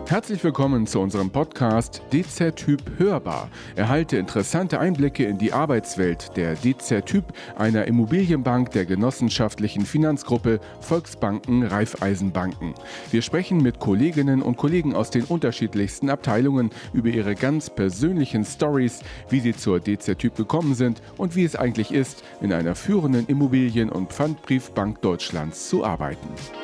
Herzlich willkommen zu unserem Podcast DZ-Typ Hörbar. Erhalte interessante Einblicke in die Arbeitswelt der DZ-Typ, einer Immobilienbank der genossenschaftlichen Finanzgruppe Volksbanken Raiffeisenbanken. Wir sprechen mit Kolleginnen und Kollegen aus den unterschiedlichsten Abteilungen über ihre ganz persönlichen Stories, wie sie zur DZ-Typ gekommen sind und wie es eigentlich ist, in einer führenden Immobilien- und Pfandbriefbank Deutschlands zu arbeiten.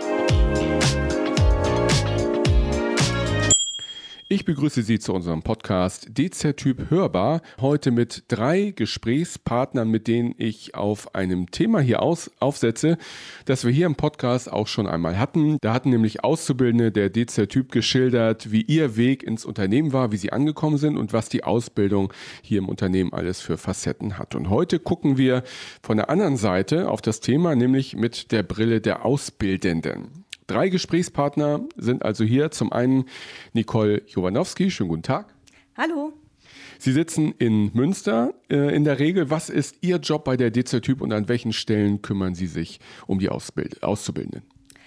Ich begrüße Sie zu unserem Podcast DZ-Typ Hörbar, heute mit 3 Gesprächspartnern, mit denen ich auf einem Thema hier aufsetze, das wir hier im Podcast auch schon einmal hatten. Da hatten nämlich Auszubildende der DZ-Typ geschildert, wie ihr Weg ins Unternehmen war, wie sie angekommen sind und was die Ausbildung hier im Unternehmen alles für Facetten hat. Und heute gucken wir von der anderen Seite auf das Thema, nämlich mit der Brille der Auszubildenden. 3 Gesprächspartner sind also hier. Zum einen Nicole Jovanowski. Schönen guten Tag. Hallo. Sie sitzen in Münster in der Regel. Was ist Ihr Job bei der DZ-Typ und an welchen Stellen kümmern Sie sich um die Auszubildenden?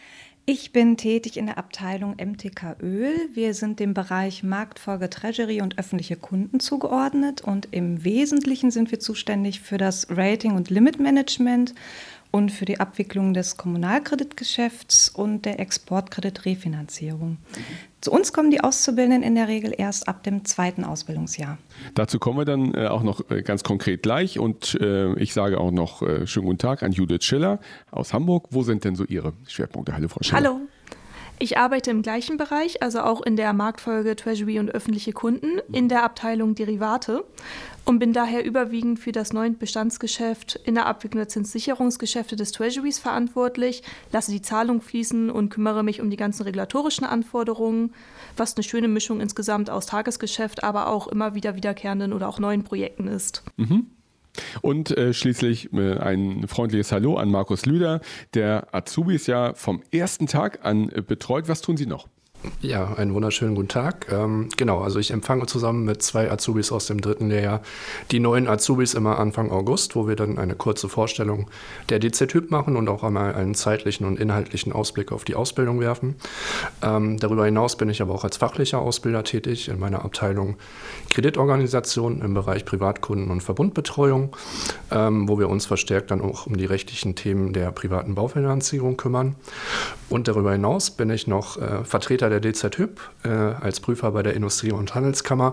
Ich bin tätig in der Abteilung MTK Öl. Wir sind dem Bereich Marktfolge Treasury und öffentliche Kunden zugeordnet und im Wesentlichen sind wir zuständig für das Rating- und Limitmanagement und für die Abwicklung des Kommunalkreditgeschäfts und der Exportkreditrefinanzierung. Zu uns kommen die Auszubildenden in der Regel erst ab dem 2. Ausbildungsjahr. Dazu kommen wir dann auch noch ganz konkret gleich und ich sage auch noch schönen guten Tag an Judith Schiller aus Hamburg. Wo sind denn so Ihre Schwerpunkte? Hallo, Frau Schiller. Hallo. Ich arbeite im gleichen Bereich, also auch in der Marktfolge Treasury und öffentliche Kunden, in der Abteilung Derivate und bin daher überwiegend für das neue Bestandsgeschäft in der Abwicklung der Zinssicherungsgeschäfte des Treasuries verantwortlich, lasse die Zahlung fließen und kümmere mich um die ganzen regulatorischen Anforderungen, was eine schöne Mischung insgesamt aus Tagesgeschäft, aber auch immer wieder wiederkehrenden oder auch neuen Projekten ist. Mhm. Und schließlich ein freundliches Hallo an Markus Lüder, der Azubis ja vom ersten Tag an betreut. Was tun Sie noch? Ja, einen wunderschönen guten Tag. Also ich empfange zusammen mit 2 Azubis aus dem 3. Lehrjahr die neuen Azubis immer Anfang August, wo wir dann eine kurze Vorstellung der DZ-Typ machen und auch einmal einen zeitlichen und inhaltlichen Ausblick auf die Ausbildung werfen. Darüber hinaus bin ich aber auch als fachlicher Ausbilder tätig in meiner Abteilung Kreditorganisation im Bereich Privatkunden- und Verbundbetreuung, wo wir uns verstärkt dann auch um die rechtlichen Themen der privaten Baufinanzierung kümmern. Und darüber hinaus bin ich noch Vertreter der DZ-Typ als Prüfer bei der Industrie- und Handelskammer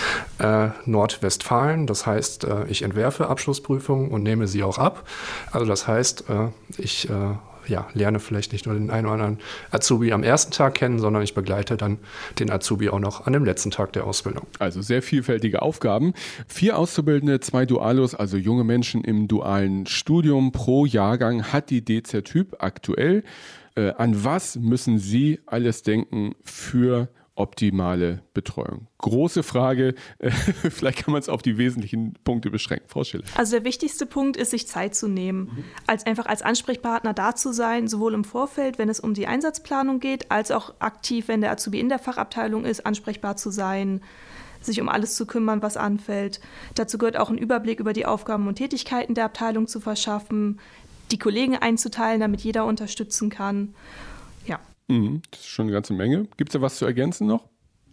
Nordwestfalen. Das heißt, ich entwerfe Abschlussprüfungen und nehme sie auch ab. Also das heißt, ich lerne vielleicht nicht nur den einen oder anderen Azubi am ersten Tag kennen, sondern ich begleite dann den Azubi auch noch an dem letzten Tag der Ausbildung. Also sehr vielfältige Aufgaben. 4 Auszubildende, 2 Dualos, also junge Menschen im dualen Studium pro Jahrgang hat die DZ-Typ aktuell. An was müssen Sie alles denken für optimale Betreuung? Große Frage, vielleicht kann man es auf die wesentlichen Punkte beschränken. Frau Schiller. Also der wichtigste Punkt ist, sich Zeit zu nehmen, als Ansprechpartner da zu sein, sowohl im Vorfeld, wenn es um die Einsatzplanung geht, als auch aktiv, wenn der Azubi in der Fachabteilung ist, ansprechbar zu sein, sich um alles zu kümmern, was anfällt. Dazu gehört auch ein Überblick über die Aufgaben und Tätigkeiten der Abteilung zu verschaffen, die Kollegen einzuteilen, damit jeder unterstützen kann. Ja. Das ist schon eine ganze Menge. Gibt es da was zu ergänzen noch?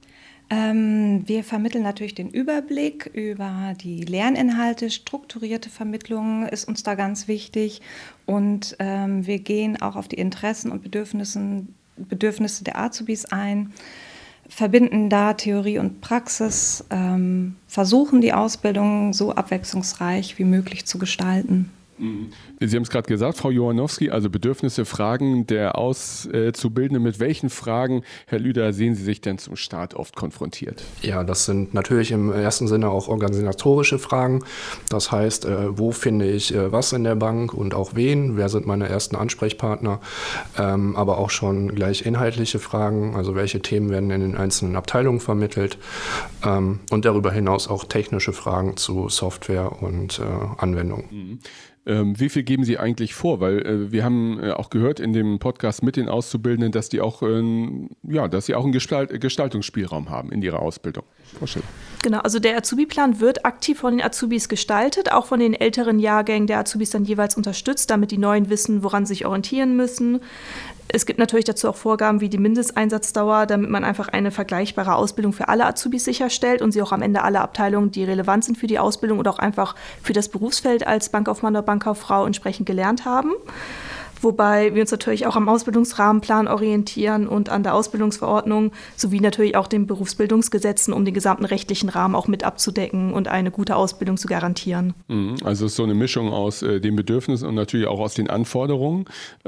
Wir vermitteln natürlich den Überblick über die Lerninhalte. Strukturierte Vermittlung ist uns da ganz wichtig. Und wir gehen auch auf die Interessen und Bedürfnisse der Azubis ein, verbinden da Theorie und Praxis, versuchen die Ausbildung so abwechslungsreich wie möglich zu gestalten. Sie haben es gerade gesagt, Frau Jovanowski, also Bedürfnisse, Fragen der Auszubildenden. Mit welchen Fragen, Herr Lüder, sehen Sie sich denn zum Start oft konfrontiert? Ja, das sind natürlich im ersten Sinne auch organisatorische Fragen. Das heißt, wo finde ich was in der Bank und auch wen? Wer sind meine ersten Ansprechpartner? Aber auch schon gleich inhaltliche Fragen, also welche Themen werden in den einzelnen Abteilungen vermittelt? Und darüber hinaus auch technische Fragen zu Software und Anwendungen. Wie viel geben Sie eigentlich vor? Weil wir haben auch gehört in dem Podcast mit den Auszubildenden, dass die auch, dass sie auch einen Gestaltungsspielraum haben in ihrer Ausbildung. Frau Schiller. Genau, also der Azubi-Plan wird aktiv von den Azubis gestaltet, auch von den älteren Jahrgängen der Azubis dann jeweils unterstützt, damit die Neuen wissen, woran sie sich orientieren müssen. Es gibt natürlich dazu auch Vorgaben wie die Mindesteinsatzdauer, damit man einfach eine vergleichbare Ausbildung für alle Azubis sicherstellt und sie auch am Ende alle Abteilungen, die relevant sind für die Ausbildung oder auch einfach für das Berufsfeld als Bankkaufmann oder Bankkauffrau entsprechend gelernt haben. Wobei wir uns natürlich auch am Ausbildungsrahmenplan orientieren und an der Ausbildungsverordnung sowie natürlich auch den Berufsbildungsgesetzen, um den gesamten rechtlichen Rahmen auch mit abzudecken und eine gute Ausbildung zu garantieren. Also es ist so eine Mischung aus den Bedürfnissen und natürlich auch aus den Anforderungen.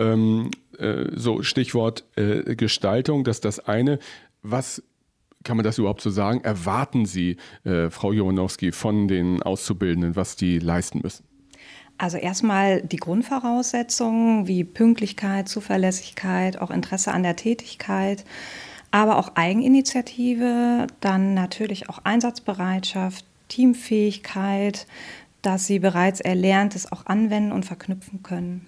So Stichwort Gestaltung, das ist das eine. Was kann man das überhaupt so sagen? Erwarten Sie, Frau Jowanowski, von den Auszubildenden, was die leisten müssen? Also erstmal die Grundvoraussetzungen wie Pünktlichkeit, Zuverlässigkeit, auch Interesse an der Tätigkeit, aber auch Eigeninitiative, dann natürlich auch Einsatzbereitschaft, Teamfähigkeit, dass sie bereits Erlerntes auch anwenden und verknüpfen können.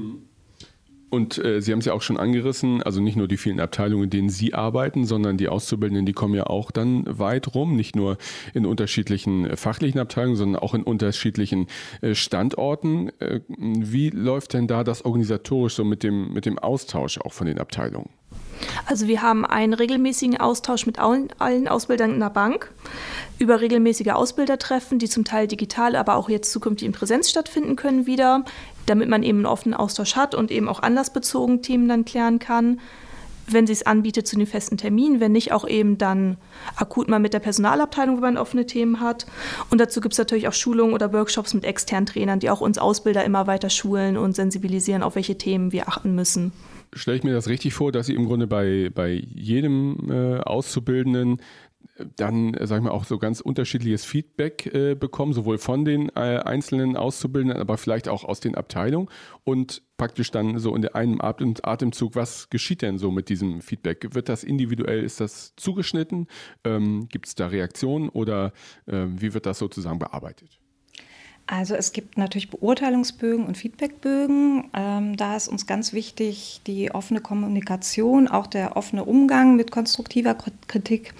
Und Sie haben es ja auch schon angerissen, also nicht nur die vielen Abteilungen, in denen Sie arbeiten, sondern die Auszubildenden, die kommen ja auch dann weit rum, nicht nur in unterschiedlichen fachlichen Abteilungen, sondern auch in unterschiedlichen Standorten. Wie läuft denn da das organisatorisch so mit dem Austausch auch von den Abteilungen? Also wir haben einen regelmäßigen Austausch mit allen Ausbildern in der Bank über regelmäßige Ausbildertreffen, die zum Teil digital, aber auch jetzt zukünftig in Präsenz stattfinden können wieder, damit man eben einen offenen Austausch hat und eben auch anlassbezogen Themen dann klären kann, wenn sie es anbietet zu den festen Terminen, wenn nicht auch eben dann akut mal mit der Personalabteilung, wenn man offene Themen hat. Und dazu gibt es natürlich auch Schulungen oder Workshops mit externen Trainern, die auch uns Ausbilder immer weiter schulen und sensibilisieren, auf welche Themen wir achten müssen. Stelle ich mir das richtig vor, dass Sie im Grunde bei jedem Auszubildenden dann, sag ich mal, auch so ganz unterschiedliches Feedback bekommen, sowohl von den einzelnen Auszubildenden, aber vielleicht auch aus den Abteilungen und praktisch dann so in einem Atemzug, was geschieht denn so mit diesem Feedback? Wird das individuell, ist das zugeschnitten? Gibt es da Reaktionen oder wie wird das sozusagen bearbeitet? Also es gibt natürlich Beurteilungsbögen und Feedbackbögen. Da ist uns ganz wichtig die offene Kommunikation, auch der offene Umgang mit konstruktiver Kritik.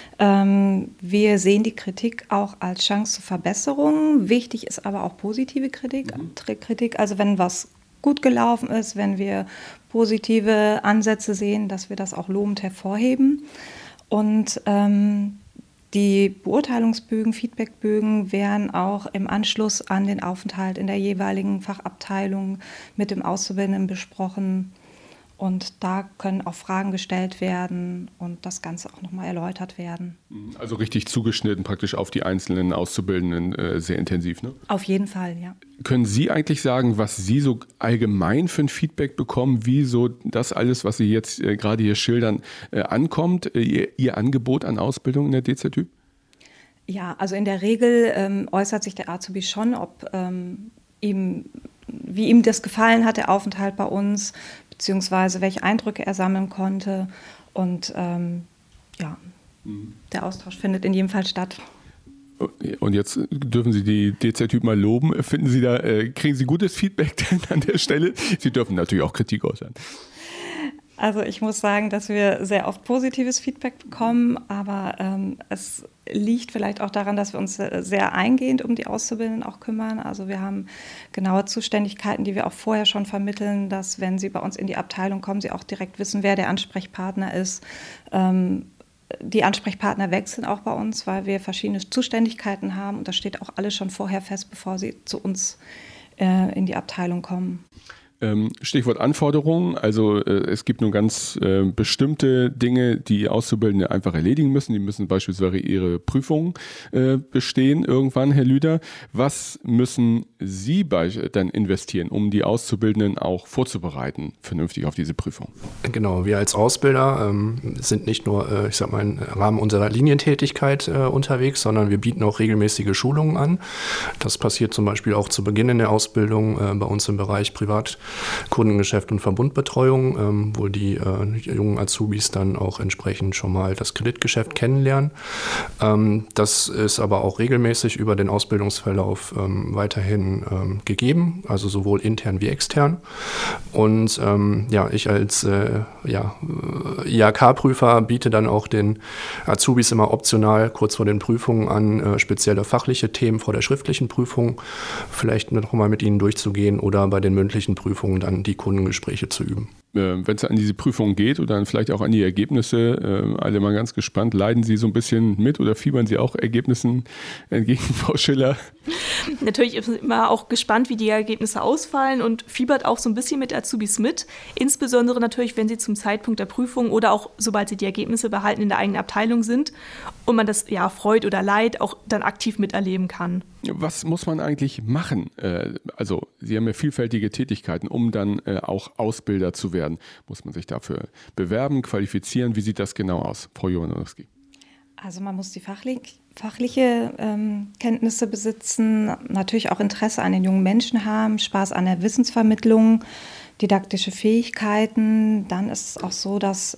Wir sehen die Kritik auch als Chance zur Verbesserung. Wichtig ist aber auch positive Kritik. Also wenn was gut gelaufen ist, wenn wir positive Ansätze sehen, dass wir das auch lobend hervorheben. Und die Beurteilungsbögen, Feedbackbögen werden auch im Anschluss an den Aufenthalt in der jeweiligen Fachabteilung mit dem Auszubildenden besprochen. Und da können auch Fragen gestellt werden und das Ganze auch nochmal erläutert werden. Also richtig zugeschnitten praktisch auf die einzelnen Auszubildenden, sehr intensiv, ne? Auf jeden Fall, ja. Können Sie eigentlich sagen, was Sie so allgemein für ein Feedback bekommen, wie so das alles, was Sie jetzt gerade hier schildern, ankommt, Ihr Angebot an Ausbildung in der DZ-Typ? Ja, also in der Regel äußert sich der Azubi schon, wie ihm das gefallen hat, der Aufenthalt bei uns, beziehungsweise welche Eindrücke er sammeln konnte. Und der Austausch findet in jedem Fall statt. Und jetzt dürfen Sie die DZ-Typ mal loben. Finden Sie kriegen Sie gutes Feedback denn an der Stelle? Sie dürfen natürlich auch Kritik äußern. Also ich muss sagen, dass wir sehr oft positives Feedback bekommen, aber es liegt vielleicht auch daran, dass wir uns sehr eingehend um die Auszubildenden auch kümmern. Also wir haben genaue Zuständigkeiten, die wir auch vorher schon vermitteln, dass wenn sie bei uns in die Abteilung kommen, sie auch direkt wissen, wer der Ansprechpartner ist. Die Ansprechpartner wechseln auch bei uns, weil wir verschiedene Zuständigkeiten haben und das steht auch alles schon vorher fest, bevor sie zu uns in die Abteilung kommen. Stichwort Anforderungen, also es gibt nun ganz bestimmte Dinge, die Auszubildende einfach erledigen müssen. Die müssen beispielsweise ihre Prüfungen bestehen irgendwann, Herr Lüder. Was müssen Sie dann investieren, um die Auszubildenden auch vorzubereiten, vernünftig auf diese Prüfung? Genau, wir als Ausbilder sind nicht nur, im Rahmen unserer Linientätigkeit unterwegs, sondern wir bieten auch regelmäßige Schulungen an. Das passiert zum Beispiel auch zu Beginn in der Ausbildung bei uns im Bereich Privatkundengeschäft und Verbundbetreuung, wo die jungen Azubis dann auch entsprechend schon mal das Kreditgeschäft kennenlernen. Das ist aber auch regelmäßig über den Ausbildungsverlauf weiterhin gegeben, also sowohl intern wie extern. Und ich als IHK-Prüfer biete dann auch den Azubis immer optional kurz vor den Prüfungen an, spezielle fachliche Themen vor der schriftlichen Prüfung vielleicht noch mal mit ihnen durchzugehen oder bei den mündlichen Prüfungen Prüfungen dann die Kundengespräche zu üben. Wenn es an diese Prüfung geht oder dann vielleicht auch an die Ergebnisse, alle mal ganz gespannt, leiden Sie so ein bisschen mit oder fiebern Sie auch Ergebnissen entgegen, Frau Schiller? Natürlich ist man immer auch gespannt, wie die Ergebnisse ausfallen und fiebert auch so ein bisschen mit Azubis mit. Insbesondere natürlich, wenn sie zum Zeitpunkt der Prüfung oder auch sobald sie die Ergebnisse behalten in der eigenen Abteilung sind und man das Freud oder Leid auch dann aktiv miterleben kann. Was muss man eigentlich machen? Also Sie haben ja vielfältige Tätigkeiten, um dann auch Ausbilder zu werden. Muss man sich dafür bewerben, qualifizieren? Wie sieht das genau aus, Frau Jovanowski? Also man muss die fachliche Kenntnisse besitzen, natürlich auch Interesse an den jungen Menschen haben, Spaß an der Wissensvermittlung, didaktische Fähigkeiten. Dann ist es auch so, dass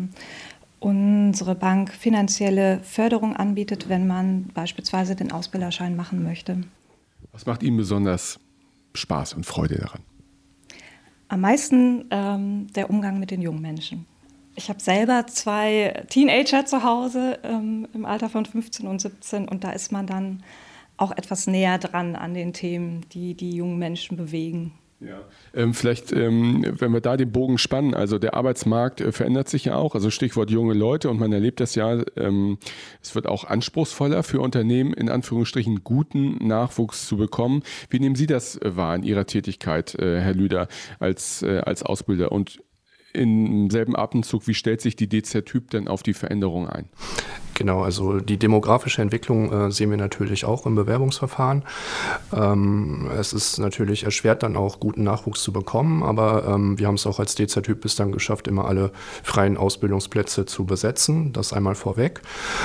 unsere Bank finanzielle Förderung anbietet, wenn man beispielsweise den Ausbilderschein machen möchte. Was macht Ihnen besonders Spaß und Freude daran? Am meisten der Umgang mit den jungen Menschen. Ich habe selber 2 Teenager zu Hause im Alter von 15 und 17 und da ist man dann auch etwas näher dran an den Themen, die die jungen Menschen bewegen. Ja. Vielleicht, wenn wir da den Bogen spannen, also der Arbeitsmarkt verändert sich ja auch, also Stichwort junge Leute und man erlebt das ja, es wird auch anspruchsvoller für Unternehmen, in Anführungsstrichen guten Nachwuchs zu bekommen. Wie nehmen Sie das wahr in Ihrer Tätigkeit, Herr Lüder, als Ausbilder und im selben Atemzug, wie stellt sich die DZ-Typ denn auf die Veränderung ein? Genau, also die demografische Entwicklung sehen wir natürlich auch im Bewerbungsverfahren. Es ist natürlich erschwert, dann auch guten Nachwuchs zu bekommen, aber wir haben es auch als DZ-Typ bis dann geschafft, immer alle freien Ausbildungsplätze zu besetzen. Das einmal vorweg.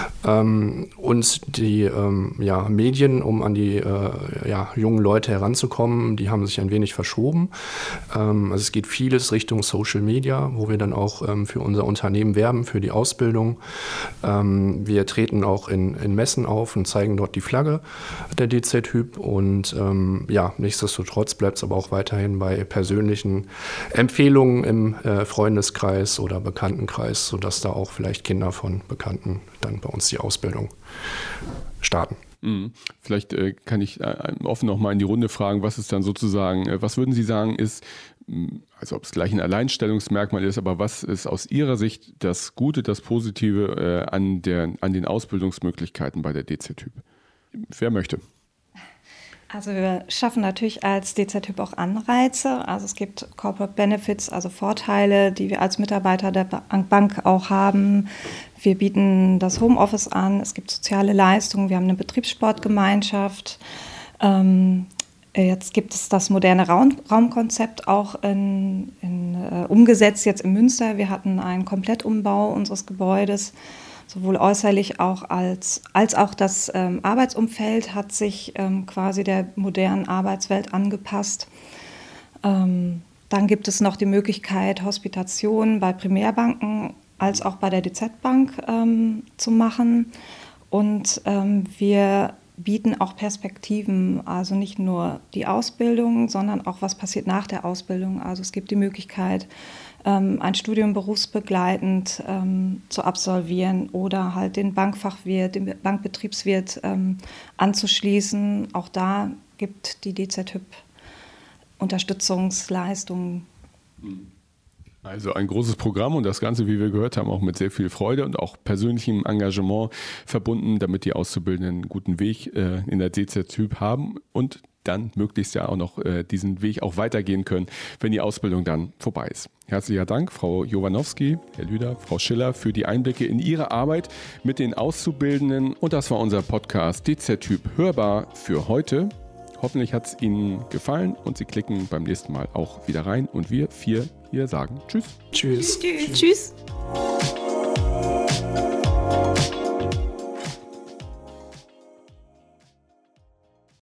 Und die Medien, um an die jungen Leute heranzukommen, die haben sich ein wenig verschoben. Also es geht vieles Richtung Social Media, wo wir dann auch für unser Unternehmen werben, für die Ausbildung. Wir treten auch in Messen auf und zeigen dort die Flagge der DZ-Typ und nichtsdestotrotz bleibt es aber auch weiterhin bei persönlichen Empfehlungen im Freundeskreis oder Bekanntenkreis, sodass da auch vielleicht Kinder von Bekannten dann bei uns die Ausbildung starten. Vielleicht kann ich offen noch mal in die Runde fragen, was ist dann sozusagen, was würden Sie sagen ist, also ob es gleich ein Alleinstellungsmerkmal ist, aber was ist aus Ihrer Sicht das Gute, das Positive an den Ausbildungsmöglichkeiten bei der DZ-Typ? Wer möchte? Also wir schaffen natürlich als DZ-Typ auch Anreize. Also es gibt Corporate Benefits, also Vorteile, die wir als Mitarbeiter der Bank auch haben. Wir bieten das Homeoffice an, es gibt soziale Leistungen, wir haben eine Betriebssportgemeinschaft. Jetzt gibt es das moderne Raumkonzept auch umgesetzt jetzt in Münster. Wir hatten einen Komplettumbau unseres Gebäudes, sowohl äußerlich auch als auch das Arbeitsumfeld hat sich quasi der modernen Arbeitswelt angepasst. Dann gibt es noch die Möglichkeit, Hospitation bei Primärbanken als auch bei der DZ-Bank zu machen. Und wir bieten auch Perspektiven, also nicht nur die Ausbildung, sondern auch, was passiert nach der Ausbildung. Also es gibt die Möglichkeit, ein Studium berufsbegleitend zu absolvieren oder halt den Bankfachwirt, den Bankbetriebswirt anzuschließen. Auch da gibt die DZ-Typ Unterstützungsleistungen. Also ein großes Programm und das Ganze, wie wir gehört haben, auch mit sehr viel Freude und auch persönlichem Engagement verbunden, damit die Auszubildenden einen guten Weg in der DZ-Typ haben und dann möglichst ja auch noch diesen Weg auch weitergehen können, wenn die Ausbildung dann vorbei ist. Herzlichen Dank, Frau Jovanowski, Herr Lüder, Frau Schiller, für die Einblicke in Ihre Arbeit mit den Auszubildenden. Und das war unser Podcast DZ-Typ hörbar für heute. Hoffentlich hat es Ihnen gefallen und Sie klicken beim nächsten Mal auch wieder rein. Und wir 4 hier sagen Tschüss. Tschüss. Tschüss.